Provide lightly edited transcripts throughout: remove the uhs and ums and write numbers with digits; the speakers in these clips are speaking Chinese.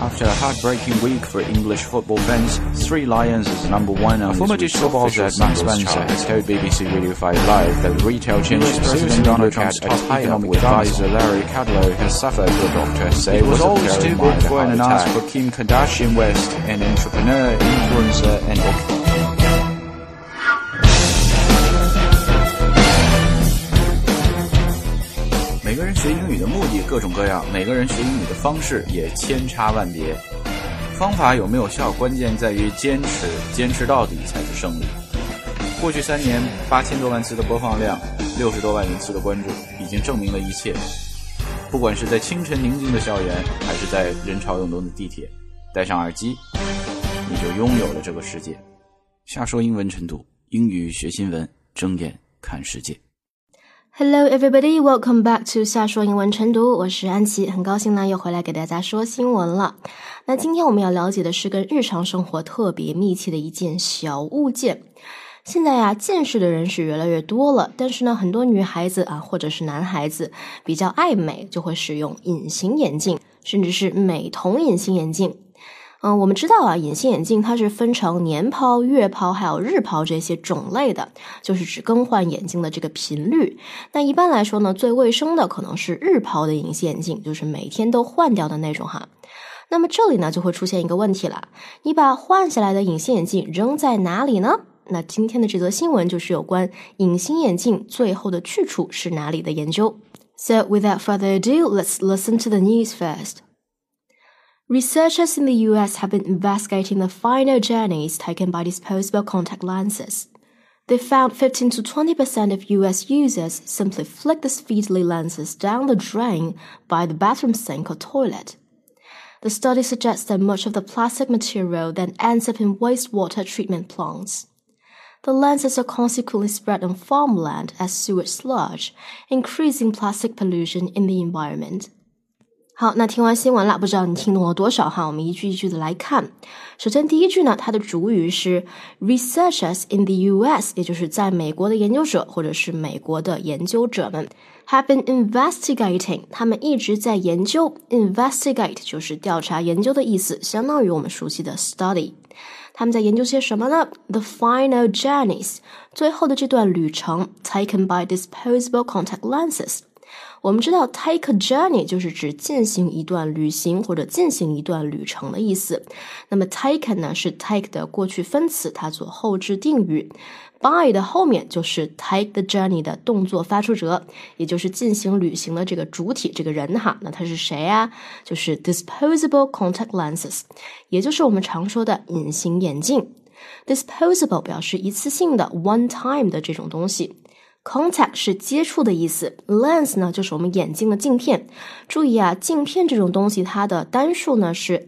After a heartbreaking week for English football fans, Three Lions is number one on former digital football head Max Spencer has told BBC Radio 5 Live that the retail chain President Donald Trump's economic advisor Larry Kudlow has suffered. The doctor said it was all stupid for an ask for Kim Kardashian West, an entrepreneur, influencer, and每个人学英语的目的各种各样，每个人学英语的方式也千差万别。方法有没有效，关键在于坚持，坚持到底才是胜利。过去3年，8000多万次的播放量，60多万人次的关注，已经证明了一切。不管是在清晨宁静的校园，还是在人潮涌动的地铁，戴上耳机，你就拥有了这个世界。瞎说英文晨读，英语学新闻，睁眼看世界。 Hello everybody, welcome back to 瞎说英文晨读，我是安琪，很高兴呢又回来给大家说新闻了。那今天我们要了解的是跟日常生活特别密切的一件小物件。现在呀，近视的人是越来越多了，但是呢，很多女孩子啊，或者是男孩子比较爱美，就会使用隐形眼镜，甚至是美瞳隐形眼镜。我们知道啊，隐形眼镜它是分成年抛、月抛还有日抛这些种类的，就是指更换眼镜的这个频率。那一般来说呢，最卫生的可能是日抛的隐形眼镜，就是每天都换掉的那种哈。那么这里呢就会出现一个问题了，你把换下来的隐形眼镜扔在哪里呢？那今天的这则新闻就是有关隐形眼镜最后的去处是哪里的研究。So without further ado, let's listen to the news first.Researchers in the US have been investigating the final journeys taken by disposable contact lenses. They found 15 to 20% of US users simply flick the speedly lenses down the drain by the bathroom sink or toilet. The study suggests that much of the plastic material then ends up in wastewater treatment plants. The lenses are consequently spread on farmland as sewage sludge, increasing plastic pollution in the environment.好，那听完新闻了，不知道你听懂了多少哈？我们一句一句的来看。首先第一句呢，它的主语是 researchers in the US， 也就是在美国的研究者或者是美国的研究者们 have been investigating， 他们一直在研究 investigate 就是调查研究的意思，相当于我们熟悉的 study。他们在研究些什么呢？ The final journeys， 最后的这段旅程 taken by disposable contact lenses。我们知道 take a journey 就是指进行一段旅行或者进行一段旅程的意思。那么 taken 呢是 take 的过去分词，它做后置定语。by 的后面就是 take the journey 的动作发出者，也就是进行旅行的这个主体这个人哈。那他是谁啊？就是 disposable contact lenses， 也就是我们常说的隐形眼镜。disposable 表示一次性的 one time 的这种东西。Contact 是接触的意思 ，lens 呢就是我们眼镜的镜片。注意啊，镜片这种东西它的单数呢是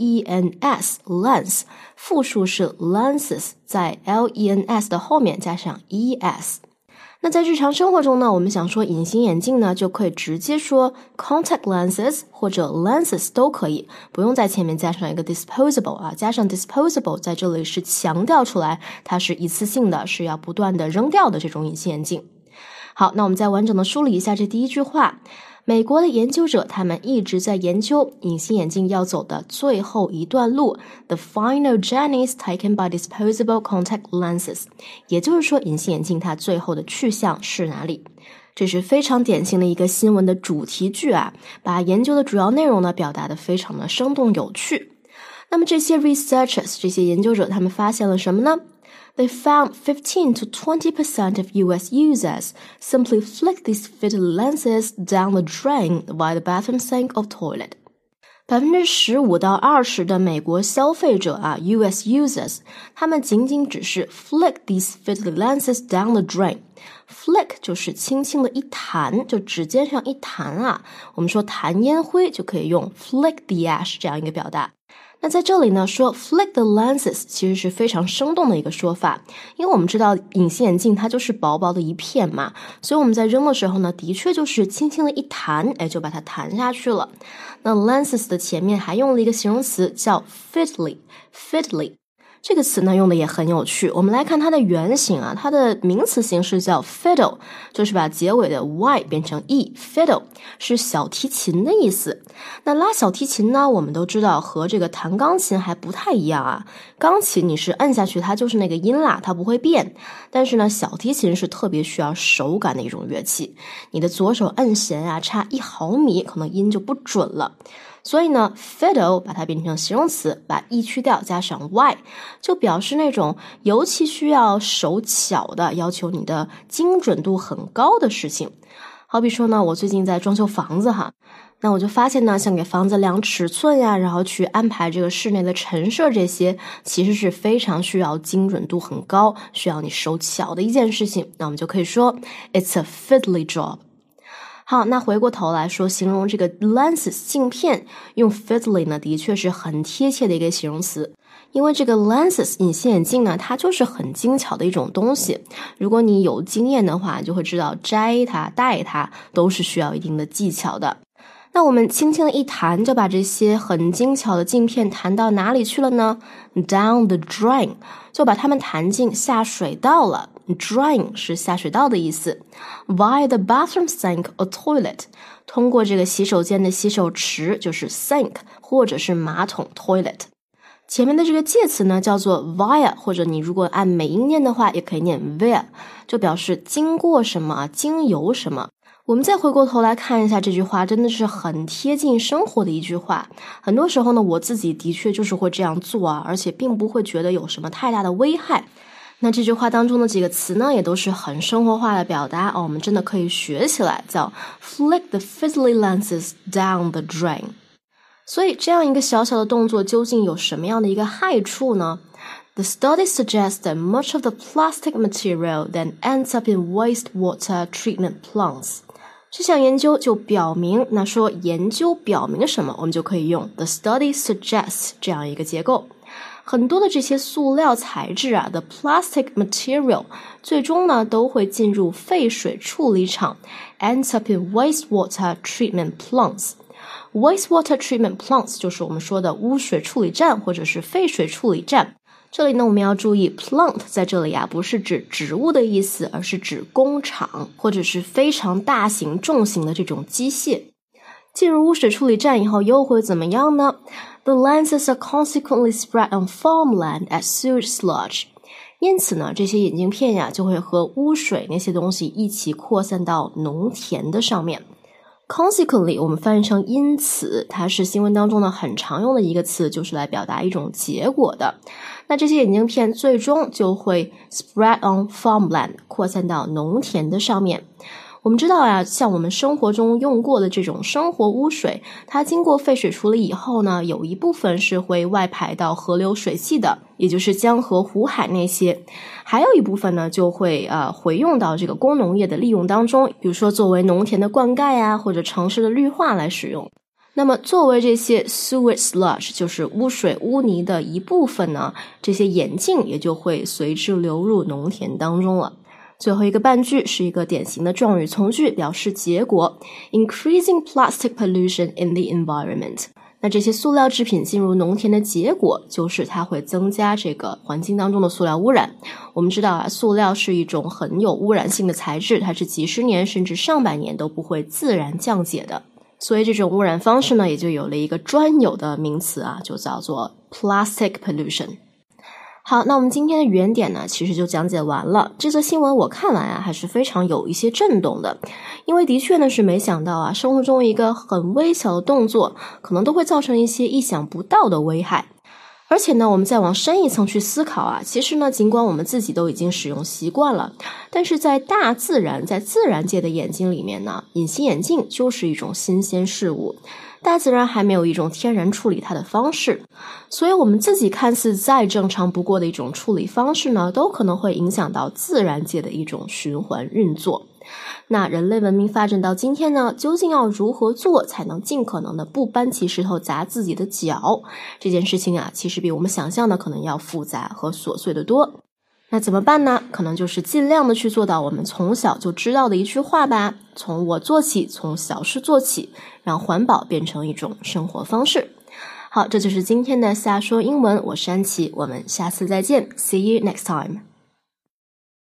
lens， 复数是 lenses， 在 lens 的后面加上 es。那在日常生活中呢，我们想说隐形眼镜呢，就可以直接说 contact lenses 或者 lenses 都可以，不用在前面加上一个 disposable 啊，加上 disposable 在这里是强调出来它是一次性的，是要不断的扔掉的这种隐形眼镜。好，那我们再完整的梳理一下这第一句话。美国的研究者他们一直在研究隐形眼镜要走的最后一段路 The final journeys taken by disposable contact lenses， 也就是说隐形眼镜它最后的去向是哪里。这是非常典型的一个新闻的主题句啊，把研究的主要内容呢表达得非常的生动有趣。那么这些 researchers 这些研究者他们发现了什么呢？They found 15 to 20% of US users simply flick these fitted lenses down the drain by the bathroom sink or toilet. 15%到20%的美国消费者啊 US users 他们仅仅只是 flick these fitted lenses down the drain. Flick 就是轻轻的一弹，就指尖上一弹啊，我们说弹烟灰就可以用 flick the ash 这样一个表达。那在这里呢，说 flick the lenses 其实是非常生动的一个说法，因为我们知道隐形眼镜它就是薄薄的一片嘛，所以我们在扔的时候呢，的确就是轻轻的一弹，就把它弹下去了。那 lenses 的前面还用了一个形容词叫 fiddly， 这个词呢用的也很有趣，我们来看它的原型啊，它的名词形式叫 fiddle， 就是把结尾的 y 变成 e， fiddle 是小提琴的意思。那拉小提琴呢，我们都知道和这个弹钢琴还不太一样啊，钢琴你是摁下去它就是那个音啦，它不会变，但是呢小提琴是特别需要手感的一种乐器，你的左手摁弦啊差1毫米可能音就不准了。所以呢 fiddle 把它变成形容词，把 e 去掉加上 y， 就表示那种尤其需要手巧的，要求你的精准度很高的事情。好比说呢，我最近在装修房子哈，那我就发现呢，像给房子量尺寸呀，然后去安排这个室内的陈设，这些其实是非常需要精准度很高，需要你手巧的一件事情。那我们就可以说 It's a fiddly job。好，那回过头来说，形容这个 lenses 镜片，用 fiddly 呢，的确是很贴切的一个形容词。因为这个 lenses 隐形眼镜呢，它就是很精巧的一种东西。如果你有经验的话，你就会知道摘它、戴它都是需要一定的技巧的。那我们轻轻的一弹，就把这些很精巧的镜片弹到哪里去了呢？ Down the drain， 就把它们弹进下水道了。Drain 是下水道的意思。Via the bathroom sink or toilet， 通过这个洗手间的洗手池，就是 sink 或者是马桶 toilet。前面的这个介词呢叫做 via， 或者你如果按美音念的话也可以念 via， 就表示经过什么，经由什么。我们再回过头来看一下这句话，真的是很贴近生活的一句话。很多时候呢，我自己的确就是会这样做啊，而且并不会觉得有什么太大的危害。那这句话当中的几个词呢，也都是很生活化的表达哦，我们真的可以学起来，叫 flick the fiddly lenses down the drain。所以这样一个小小的动作究竟有什么样的一个害处呢？ The study suggests that much of the plastic material then ends up in wastewater treatment plants。 这项研究就表明，那说研究表明什么，我们就可以用 the study suggests 这样一个结构。很多的这些塑料材质啊 the plastic material 最终呢都会进入废水处理厂 ends up in wastewater treatment plants。Wastewater treatment plants 就是我们说的污水处理站或者是废水处理站。这里呢我们要注意 plant 在这里啊不是指植物的意思，而是指工厂或者是非常大型重型的这种机械。进入污水处理站以后又会怎么样呢？ The lenses are consequently spread on farmland as sewage sludge。 因此呢这些眼镜片呀就会和污水那些东西一起扩散到农田的上面。Consequently 我们翻译成因此，它是新闻当中的很常用的一个词，就是来表达一种结果的。那这些眼镜片最终就会 spread on farmland 扩散到农田的上面。我们知道呀，像我们生活中用过的这种生活污水，它经过废水处理以后呢，有一部分是会外排到河流水系的，也就是江河湖海那些，还有一部分呢就会回用到这个工农业的利用当中，比如说作为农田的灌溉啊，或者城市的绿化来使用。那么作为这些 sewage sludge 就是污水污泥的一部分呢，这些眼镜也就会随之流入农田当中了。最后一个半句是一个典型的状语从句，表示结果 increasing plastic pollution in the environment。 那这些塑料制品进入农田的结果就是它会增加这个环境当中的塑料污染。我们知道啊，塑料是一种很有污染性的材质，它是几十年甚至上百年都不会自然降解的，所以这种污染方式呢也就有了一个专有的名词啊，就叫做 plastic pollution。好，那我们今天的语言点呢其实就讲解完了。这则新闻我看完啊还是非常有一些震动的，因为的确呢是没想到啊，生活中一个很微小的动作可能都会造成一些意想不到的危害。而且呢我们再往深一层去思考啊，其实呢尽管我们自己都已经使用习惯了，但是在大自然在自然界的眼睛里面呢，隐形眼镜就是一种新鲜事物，大自然还没有一种天然处理它的方式，所以我们自己看似再正常不过的一种处理方式呢，都可能会影响到自然界的一种循环运作。那人类文明发展到今天呢，究竟要如何做才能尽可能的不搬起石头砸自己的脚？这件事情啊，其实比我们想象的可能要复杂和琐碎的多。那怎么办呢？可能就是尽量的去做到我们从小就知道的一句话吧，从我做起，从小事做起，让环保变成一种生活方式。 好，这就是今天的瞎说英文，我是安琪，我们下次再见 ，See you next time。